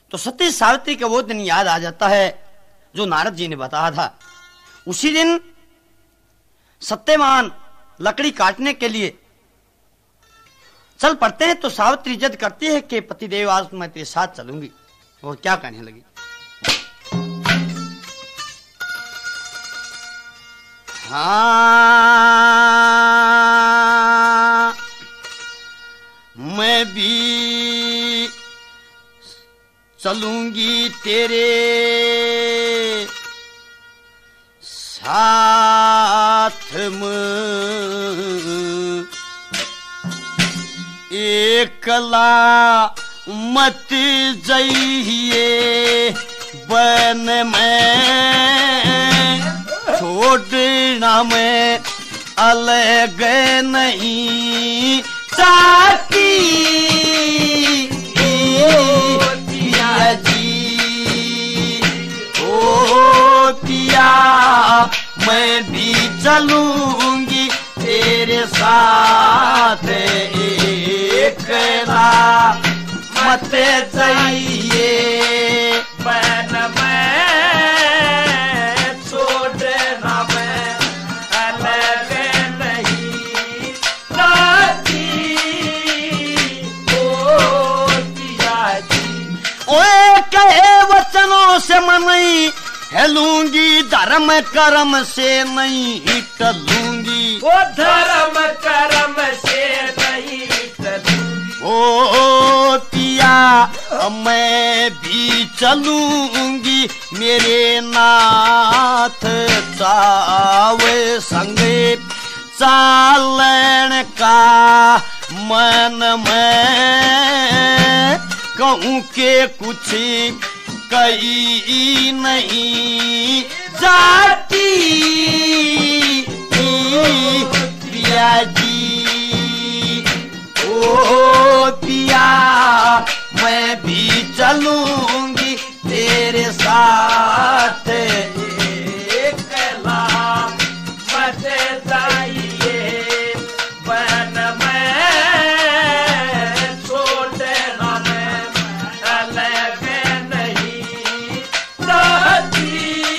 तो सती सावित्री का वो दिन याद आ जाता है जो नारद जी ने बताया था। उसी दिन सत्यवान लकड़ी काटने के लिए चल पड़ते हैं। तो सावित्री जिद करती है कि पतिदेव आज मैं तेरे साथ चलूंगी। वो क्या कहने लगी, हाँ मैं भी चलूंगी तेरे साथ में, एकला मत जाइए बन में, छोड़ना में अलग नहीं चाहती पिया जी। ओ पिया मैं भी चलूंगी तेरे साथ, एकला मत जाइए बन में, छोड़ना में अलग नहीं चाहती ओ पिया जी। ओए कहे वचनों से मनई हेलूंगी, धर्म कर्म से नहीं टलूंगी, वो धर्म कर्म से नहीं टलूंगी। ओ पिया मैं भी चलूंगी मेरे नाथ चावे संगे, चालन का मन में कहूँ के कुछ कहीं नहीं जाती पिया जी। ओ पिया मैं भी चलूंगी तेरे साथ, एकला मत जाइए बन में, छोड़ना में अलग नहीं चाहती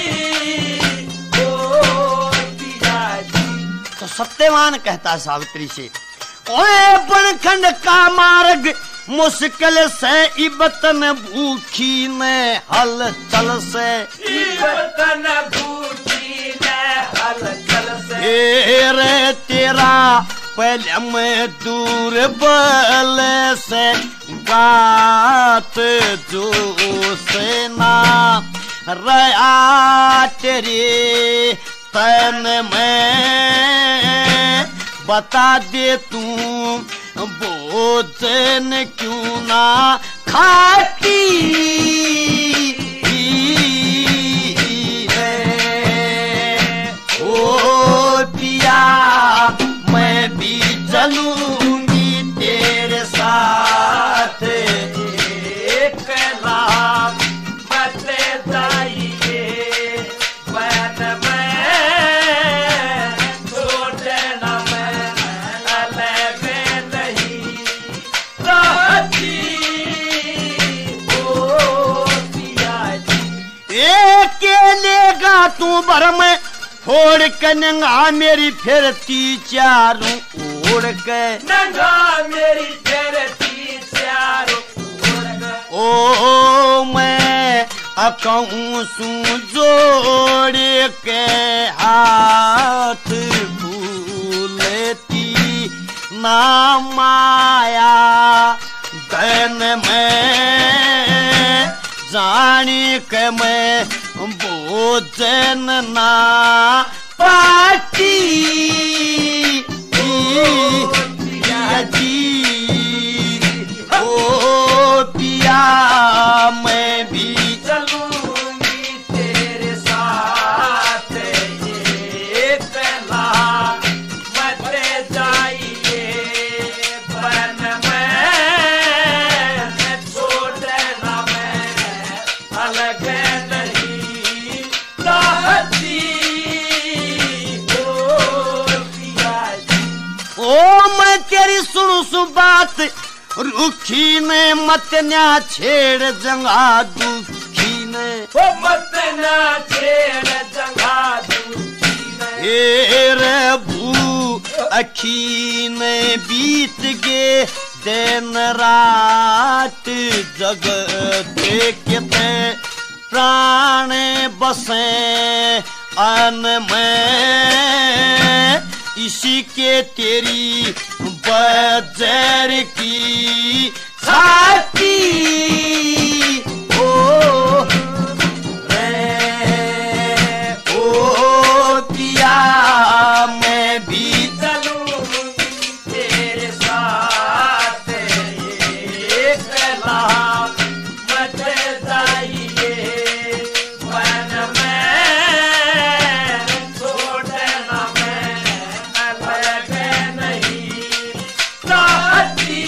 ओ पिया जी। तो सत्यवान कहता है सावित्री से, ओए बनखंड का मार्ग मुश्किल से इबतन भूखी ने हलचल से, इबतन भूखी ने हलचल से, रे तेरा पहले मैं दूर बल से बात जो सेना रया तेरे तन में, बता दे तू भोजन क्यों ना खाती है। ओ पिया मैं भी चलूंगी तेरे साथ, एकला मत जाइए बन में, छोड़ना में अलग नहीं चाहती ओ पिया जी। अकेलेगा तू भरम फोड़ के नंगा मेरी फिरती चारों ओर के, नंगा मेरी फिरती चारों ओर के। ओ मैं अकाऊं सू जोड़ के हाथ भूलती ना माया धन में, जानी के मैं भोजन ना पाती पिया जी। ओ पिया मैं भी चलूंगी तेरे साथ, एकला मत जाइए बन में, छोड़ना में अलग नहीं चाहती ओ पिया जी। ओ मैं तेरी सुनू सु बात रुखी ने मत न्या छेड़ जंगा दुखी ने वो मत ना छेड़ जंगा दुखी ने रे भू अखी ने बीत गे दिन रात जग देखते प्राण बसे अन में इसी के तेरी बजर की छाती ओ रे ओ पिया मैं भी चलूं तेरे साथ ये कला मत जाइए वन में छोड़ना मैं अलग नहीं चाहती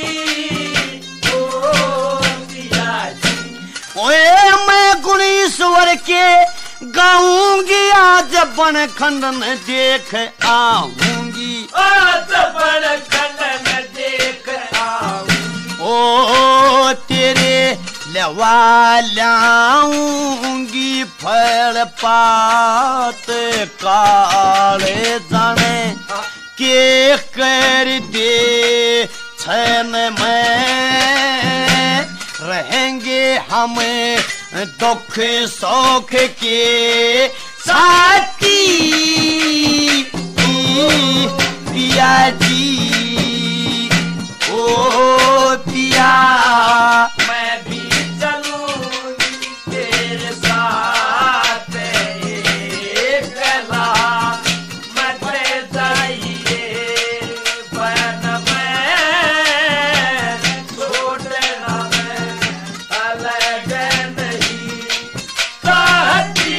ओ पिया जी ओए मैं गुणेश्वर के गाऊंगी आज बन खंडन देख आऊंगी आज बड़ खंडन देख आऊं ओ तेरे लवा लाऊंगी फल पात काले जाने के कर दे छन में रहेंगे हमें दुख सौख के साथी पिया जी ओ पिया मैं भी चलूंगी तेरे साथ ये कला मत जाइए वन में छोड़ना मैं अलग नहीं चाहती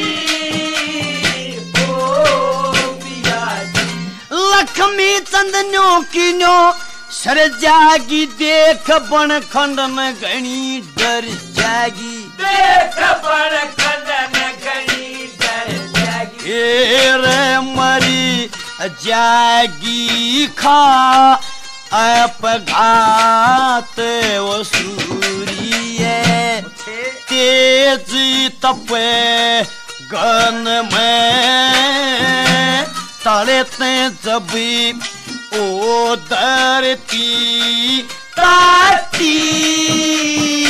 ओ पिया जी लक्ष्मी चंदनो की नो सर जागी देख बन खंडन गणी डर जागी देख बड़ खंडन गणी डर जागी रे मरी जागी खा अपघात वो सूर्य तेज तपे गन में तड़ते जबी ओ धरती ताती